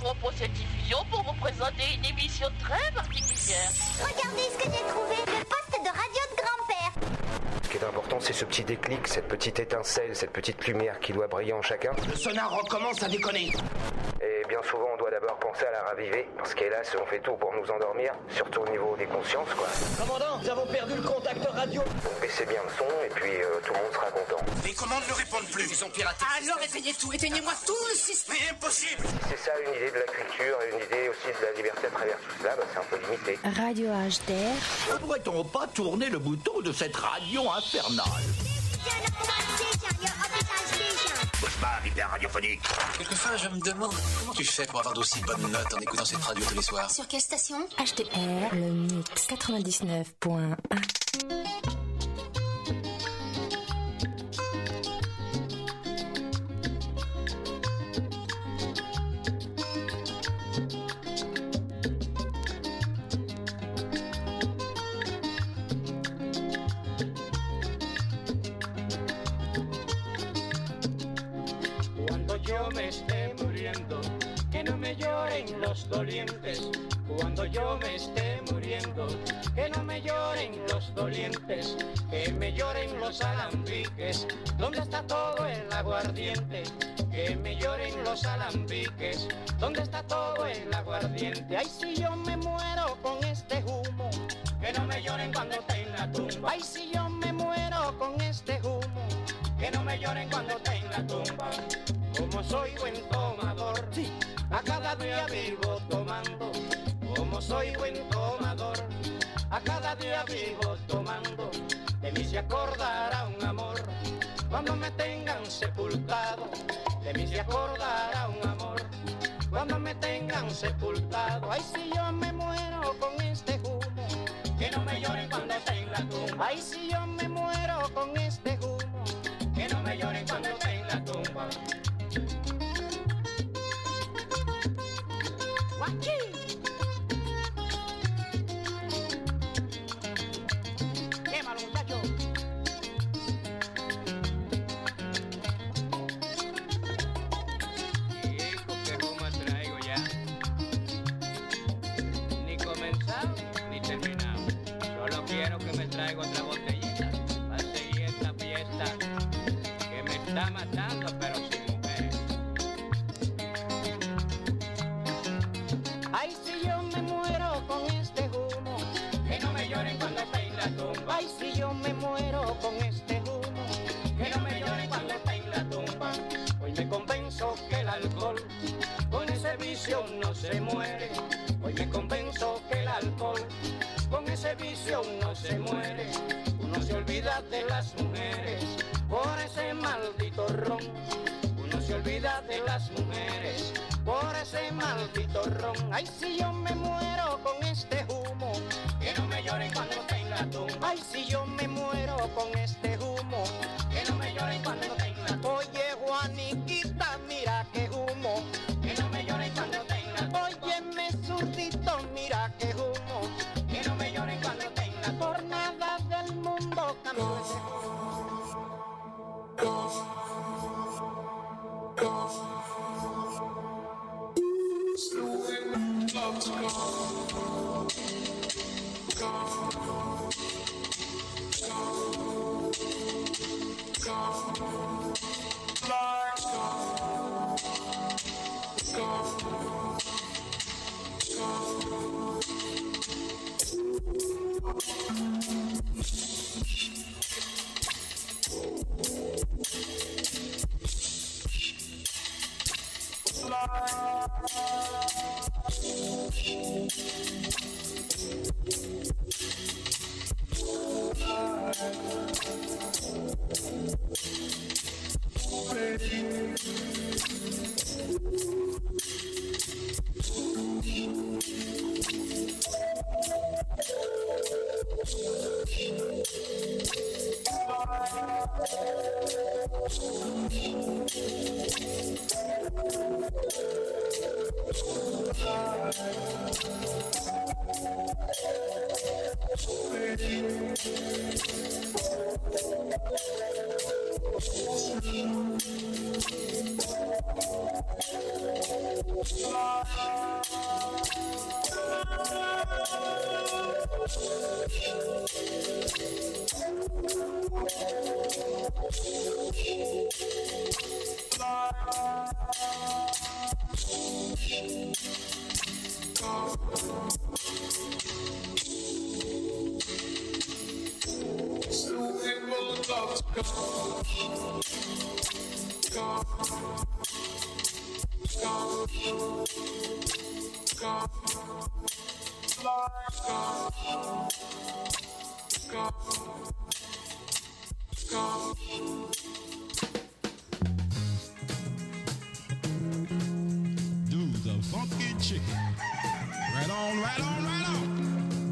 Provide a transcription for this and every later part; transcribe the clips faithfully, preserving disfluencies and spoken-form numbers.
interrompons cette diffusion pour vous présenter une émission très particulière. Regardez ce que j'ai trouvé, le poste de radio de grand-père. Ce qui est important, c'est ce petit déclic, cette petite étincelle, cette petite lumière qui doit briller en chacun. Le sonar recommence à déconner. Et bien souvent, on doit d'abord penser à la raviver, parce qu'hélas, on fait tout pour nous endormir, surtout au niveau des consciences, quoi. Commandant, nous avons perdu le contact radio. Donc baissez bien le son, et puis euh, tout le monde sera content. Les commandes ne répondent plus, ils ont piraté. Alors éteignez tout, éteignez-moi tout le système. Mais impossible. C'est ça une idée de la culture, et une idée aussi de la liberté à travers tout cela, bah, c'est un peu limité. Radio H D R. Ne pourrait-on pas tourner le bouton de cette radio infernale? Bouge pas, hyper radiophonique. Quelquefois, je me demande comment tu fais pour avoir d'aussi bonnes notes en écoutant cette radio tous les soirs. Sur quelle station? H D R, le mix quatre-vingt-dix-neuf point un. Los dolientes, cuando yo me esté muriendo, que no me lloren los dolientes, que me lloren los alambiques, ¿dónde está todo el aguardiente? Que me lloren los alambiques, ¿dónde está todo el aguardiente? Ay, si yo me muero con este humo, que no me lloren cuando esté en la tumba. Ay, si yo me muero con este humo, que no me lloren cuando esté en la tumba. Como soy buen tomador, sí, a cada día vivo tomando. Como soy buen tomador, a cada día vivo tomando. De mí se acordará un amor cuando me tengan sepultado. De mí se acordará un amor cuando me tengan sepultado. Ay, si yo me muero con este humo, que no me lloren cuando esté en la tumba. Ay, si yo me muero con este humo, que no me lloren cuando esté en la tumba. Aquí. Quémalo, muchacho. Hijo, qué goma traigo ya. Ni comenzado ni terminado. Solo quiero que me traiga otra botellita para seguir esta fiesta que me está matando, pero sin mujeres. Ay, si yo me muero con este humo, que no me lloren cuando esté en la tumba. Ay, si yo me muero con este humo, que no me lloren cuando esté en la tumba. Hoy me convenzo que el alcohol con ese vicio no se muere. Hoy me convenzo que el alcohol con ese vicio no se muere. Uno se olvida de las mujeres por ese maldito ron. Uno se olvida de las mujeres por ese maldito ron. Ay, si yo me muero con este humo, que no me lloren cuando esté en la tumba. Ay, si yo me muero con este humo, que no me lloren cuando esté en la tumba. Oye, Juaniquita, mira qué humo, que no me lloren cuando esté en la tumba. Óyeme, zurdito, mira qué humo, que no me lloren cuando esté en la tumba. Por nada del mundo cambió. Bye. Do the funky chicken. Right on, right on, right on.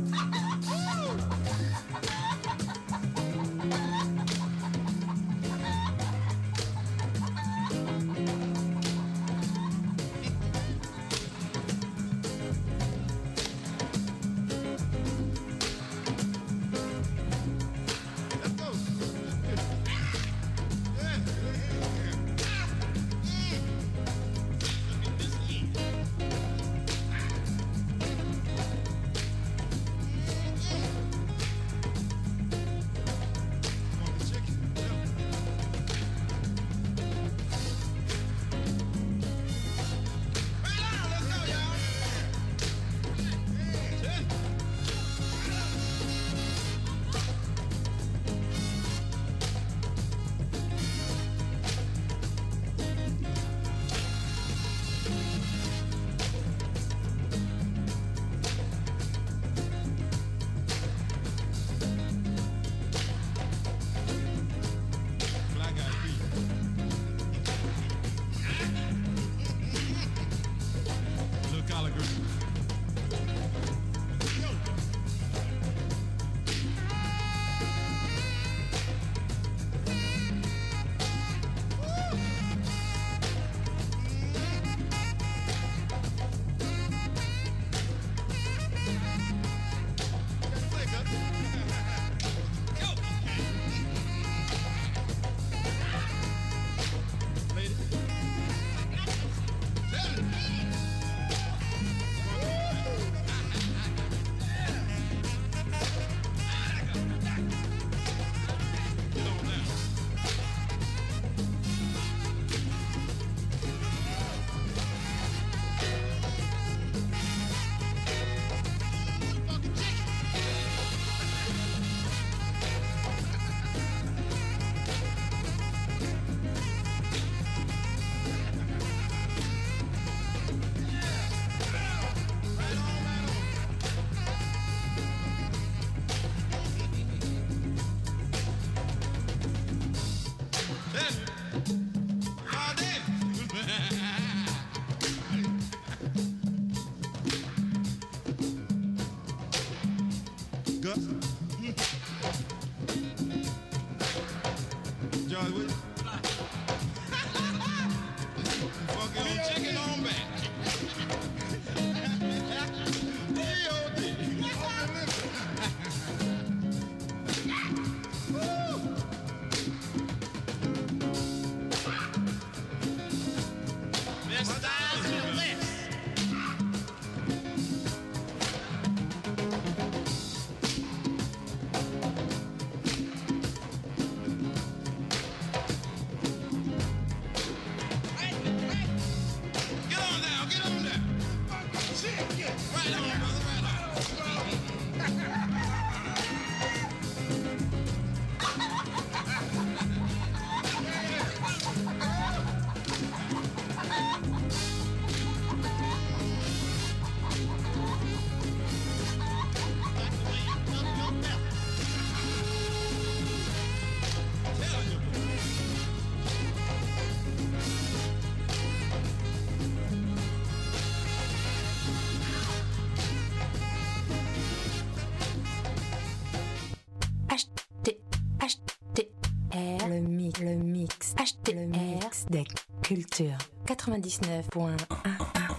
Le mix, le mix, achetez le mix des cultures quatre-vingt-dix-neuf point un.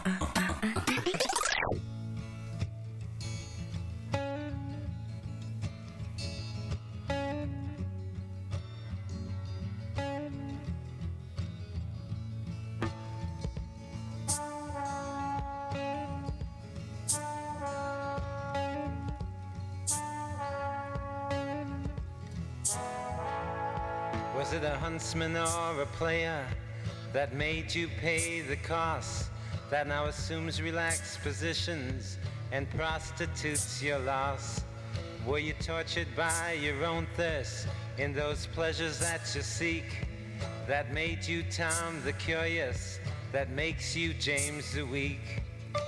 Was it a huntsman or a player that made you pay the cost, that now assumes relaxed positions and prostitutes your loss? Were you tortured by your own thirst in those pleasures that you seek, that made you Tom the Curious, that makes you James the Weak?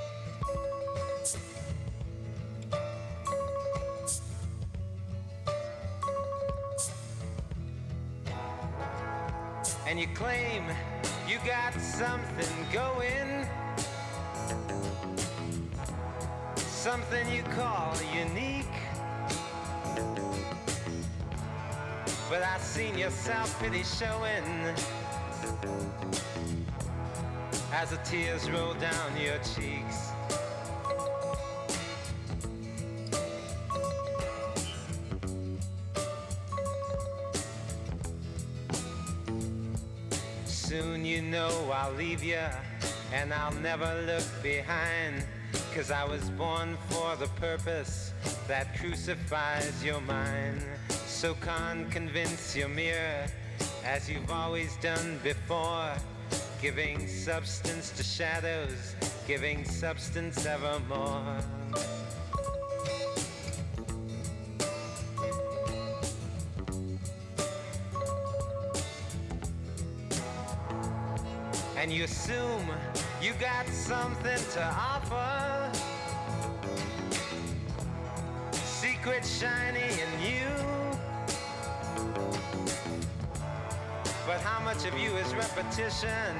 And you claim you got something going, something you call unique. But I seen your self-pity showing as the tears roll down your cheeks. Soon you know I'll leave you, and I'll never look behind, 'cause I was born for the purpose that crucifies your mind. So can't convince your mirror, as you've always done before, giving substance to shadows, giving substance evermore. And you assume you got something to offer, secret shiny in you. But how much of you is repetition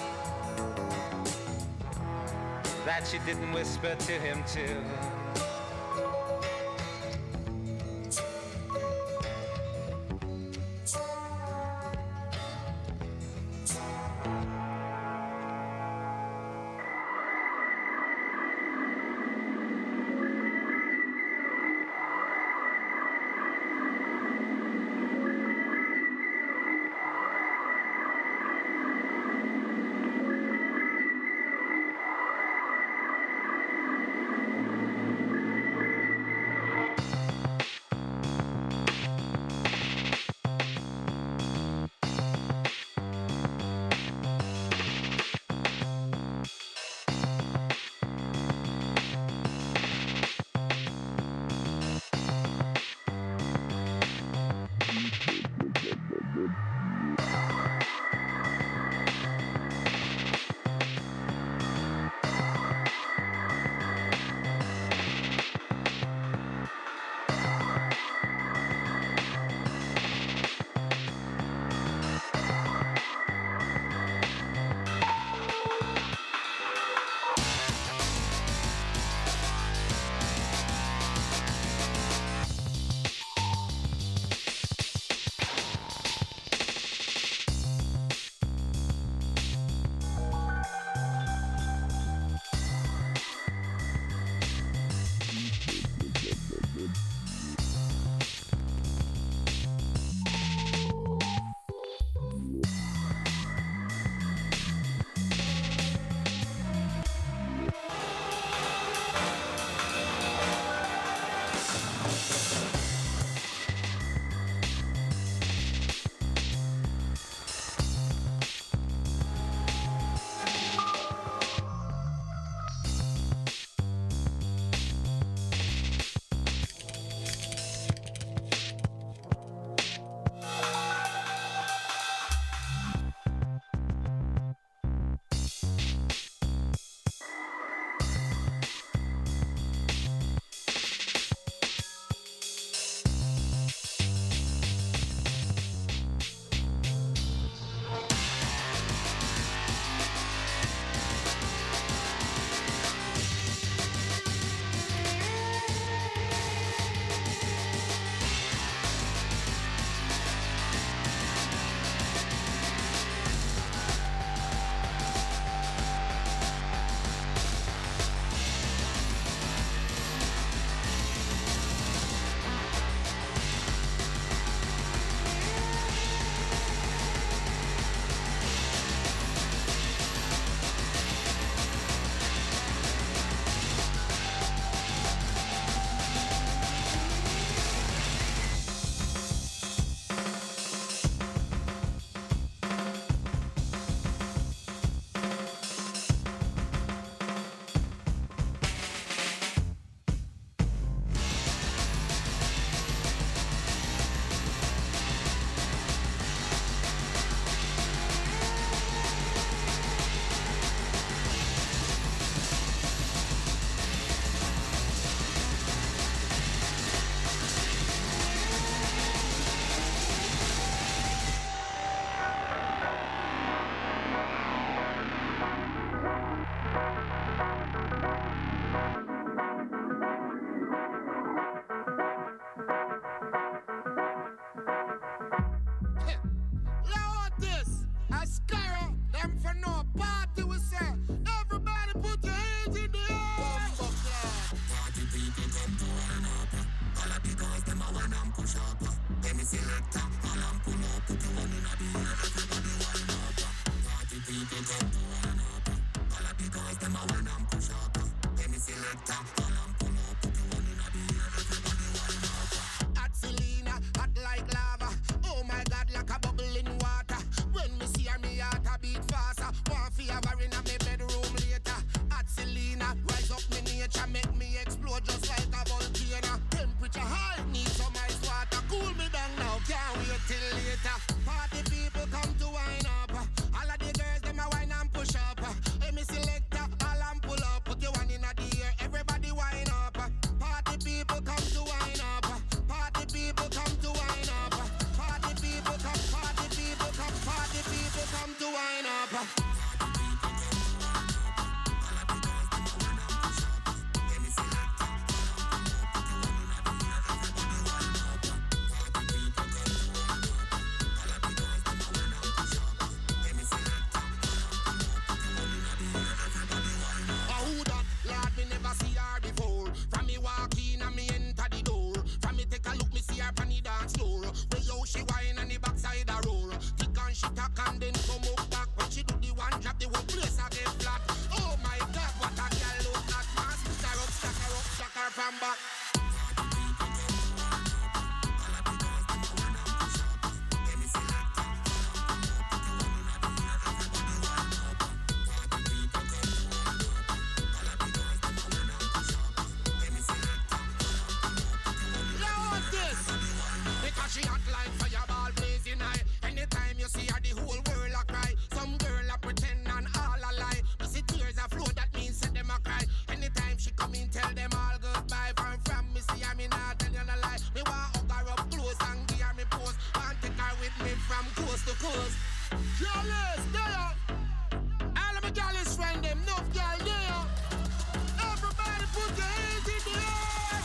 that you didn't whisper to him too? Hot Selena, hot like lava. Oh my God, like a bubble in water. When me see her, me heart a beat faster. One fever in a me bedroom later. Hot Selena, rise up me nature, make me explode just like a volcano. Temperature high, need some ice water. Cool me down now, can't wait till later. Party people come to wine up. All of the girls, them a wine and push up. Hey, me selector, all and pull up. Put your one in the air, everybody wine up. Party people come to wine up. Party people come to wine up. Party people come, party people come, party people come to wine up. She whine on the backside a roll. Kick and she tack and then come up back. When she do the one drop, the whole place a get flat. Oh my God, what a girl look at. Man, stick her up, stack her up, stack her from back. She hot like fireball blazing high. Anytime you see her, the whole world a cry. Some girl a pretend and all a lie. You see tears a flow, that means set them a cry. Anytime she come in, tell them all goodbye. From from me see her, me not tell you no lie. Me want hug her up close and give her me pose. Want take her with me from coast to coast. Jealous, there. All of my jealous friend them, enough girl there. Everybody put your hands in the air.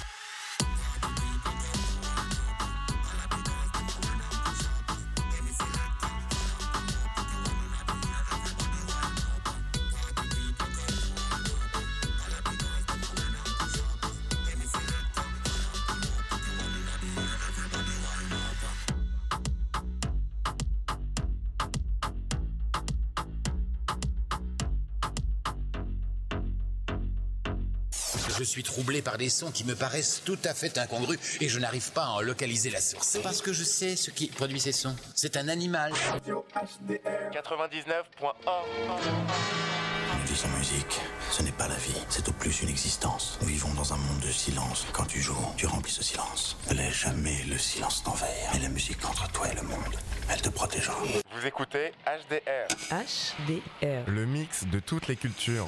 Je suis troublé par des sons qui me paraissent tout à fait incongrus et je n'arrive pas à en localiser la source. Parce que je sais ce qui produit ces sons. C'est un animal. quatre-vingt-dix-neuf point un. Une vie sans musique, ce n'est pas la vie, c'est au plus une existence. Nous vivons dans un monde de silence. Quand tu joues, tu remplis ce silence. Ne laisse jamais le silence t'envahir. Mais la musique entre toi et le monde, elle te protégera. Vous écoutez H D R. H D R. Le mix de toutes les cultures.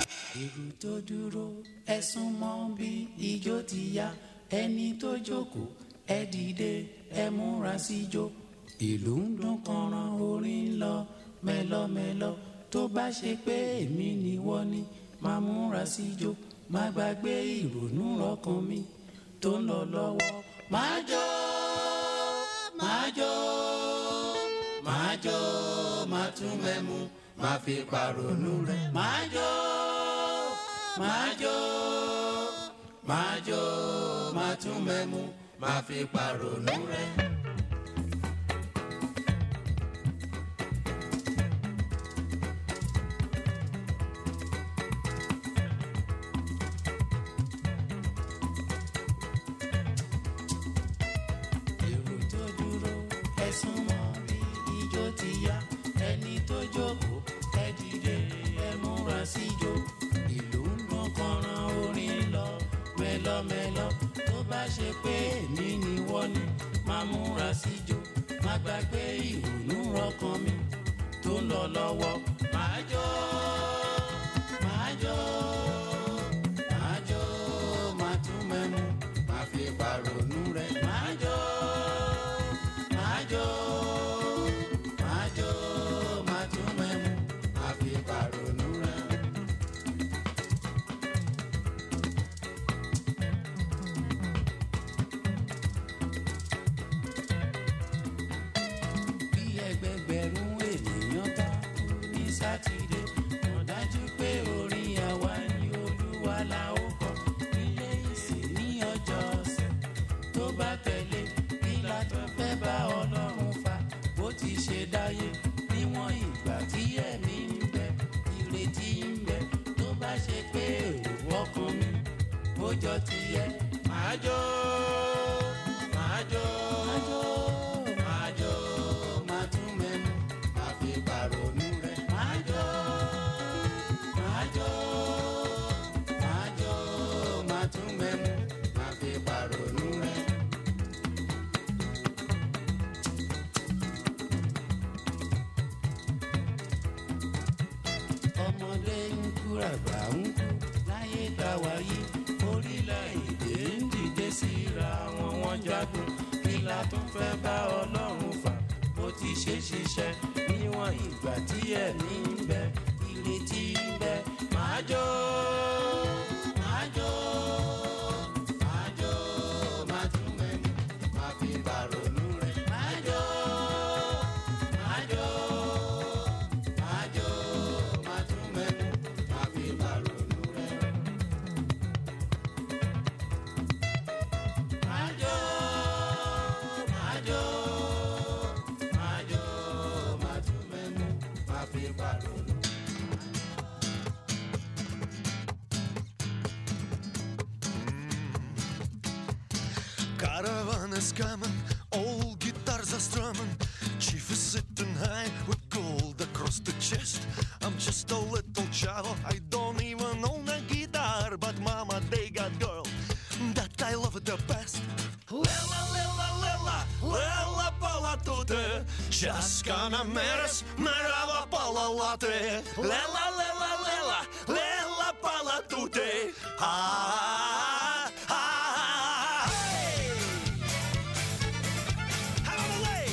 Ìlú ń dún kànràn orin lọ mẹ́lọ́mẹ́lọ́ tó bá ṣe pé èmi ni wọ́n ní máa múra síjó má gbàgbé ìrònú ọkàn mi tó ń lọ lọ́wọ́. Máa jó máa jó máa jó máa tún mẹ́mu máa fi pàrònú rẹ̀. Máa jó máa jó máa jó máa tún mẹ́mu máa fi pàrònú rẹ̀. Mẹ́lọ́ tó bá ṣe pé èmi ni wọ́n ní máa múra síjó má gbàgbé ìrònú ọkàn mi tó ń lọ lọ́wọ́. Máa jó máa jó máa jó máa tún mẹ́mu máa fi pàrònú rẹ̀. Máa jó máa jó máa jó máa tún mẹ́mu máa fi pàrònú rẹ̀. Sátidé ọkàn mi ó jọ tiẹ̀ máa jó máa jó máa jó máa tún mẹ́nu máa fi pàrònú rẹ̀ máa jó máa jó máa jó máa tún mẹ́nu máa fi pàrònú rẹ̀. ọmọdé ń kú àgbà ń kú láyé táwa yìí orílẹ̀-èdè ń dìde síra wọn wọ́n jagun kí la tún fẹ́ bá ọlọ́run fà bó ti ṣe ṣiṣẹ́ níwọ̀n ìgbà tí ẹ̀mí ń bẹ ìrètí ń bẹ máa jó máa jó máa jó máa tún mẹ́nu máa fi bàrònú rẹ̀ máa jó máa jó máa jó máa tún mẹ́nu máa fi bàrònú rẹ̀. máa jó máa jó máa jó máa tún mẹ́nu máa fi bàrònú. Caravan is coming, all guitars are strumming. Chief is sitting high with gold across the chest. I'm just a little chavo, I don't even own a guitar, but mama, they got girl that I love the best. Lela, lela, lela, lela pala tute, chaskana meres, merava pala late. Lela, lela, lela, lela pala tute, ah, ah, hey! Hallelujah!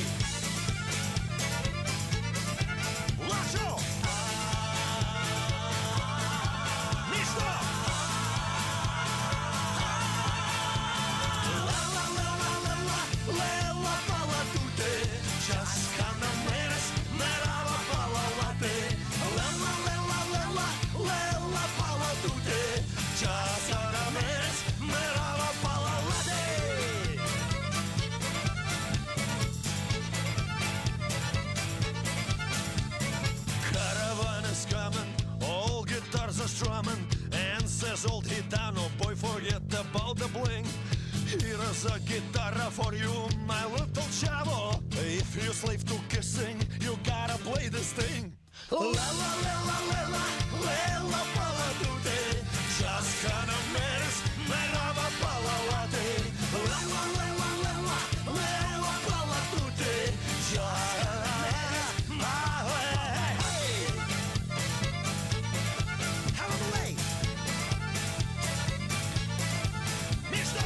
Lacho! Misto! Lela, lela, lela, lela pala tute, chaskana meres, merava pala late. Lela, lela, lela, lela pala tute, chaskana meres, merava pala late. Caravan is coming, all guitars are strumming, and says old Gitano, boy, forget about the bling. Here's a guitar for you, my little chavo. If you slave to kissing, you gotta play this thing. La la la la la la la pala tute, chaskana meres, merava pala late. La la la la la la la pala tute, chaskana meres, merava. Hallelujah! Misto!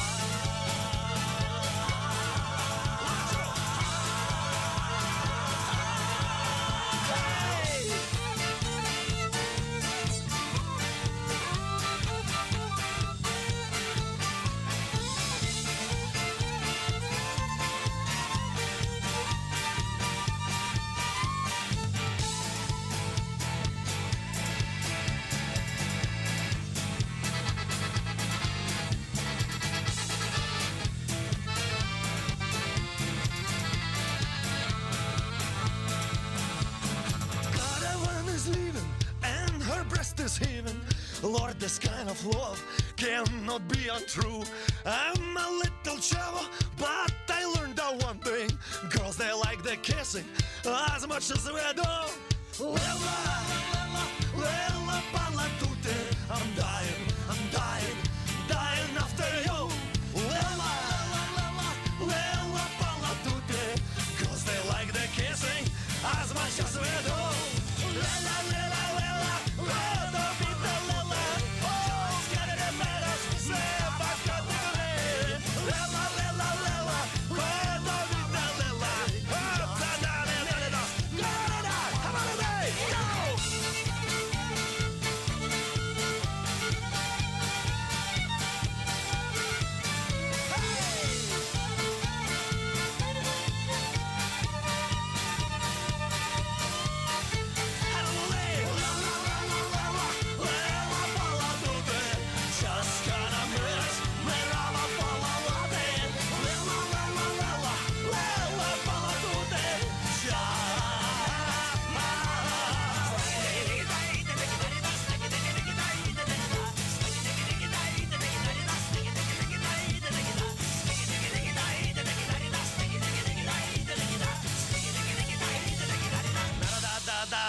Caravan is leaving and her breast is heaving. Lord, this kind of love cannot be untrue. I'm a little chavo, but I learned that one thing. Girls, they like the kissing as much as we do. Lela, lela, lela pala tute, I'm dying, I'm dying, dying after you. Lela, lela, lela, lela pala tute, girls, they like the kissing as much as we do. Lela, lela, lela, lela, pita, lela, oh, scare the meadows, say back up to me. Lela, lela, lela, lela, pita, lela, oh, da, da, da, da, da, da, da, da, have a day, go!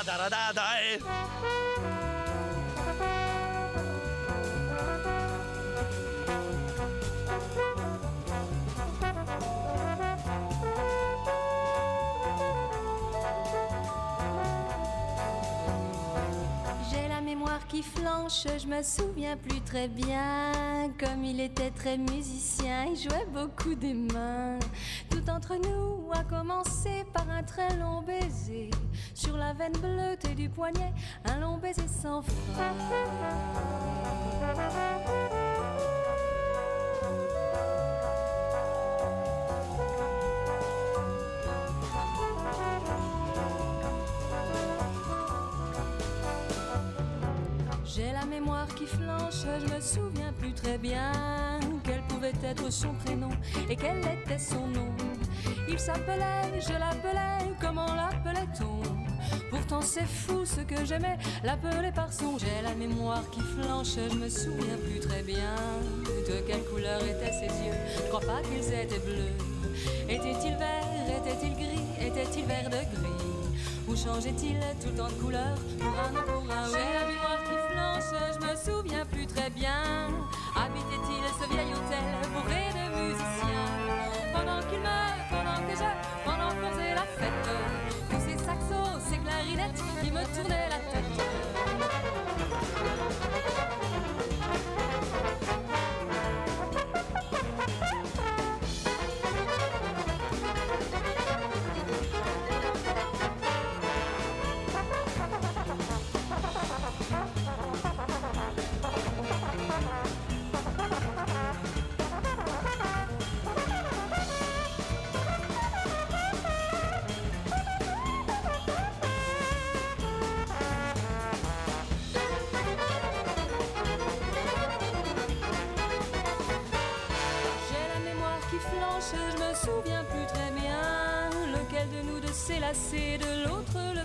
da da da da da. Qui flanche, je me souviens plus très bien. Comme il était très musicien, il jouait beaucoup des mains. Tout entre nous a commencé par un très long baiser. Sur la veine bleutée du poignet, un long baiser sans fin. J'ai la mémoire qui flanche, je me souviens plus très bien quel pouvait être son prénom et quel était son nom. Il s'appelait, je l'appelais, comment l'appelait-on? Pourtant c'est fou ce que j'aimais, l'appeler par son. J'ai la mémoire qui flanche, je me souviens plus très bien de quelle couleur étaient ses yeux. Je crois pas qu'ils étaient bleus. Était-il vert, était-il gris, était-il vert de gris? Ou changeait-il tout le temps de couleur pour un ou pour un? J'ai la mémoire qui flanche, je me souviens plus très bien. Habitait-il ce vieil hôtel bourré de musiciens? Pendant qu'il me, pendant que je, pendant qu'on faisait la fête, tous ces saxos, ces clarinettes qui me tournaient la tête. Je me souviens plus très bien lequel de nous deux s'est lassé de l'autre.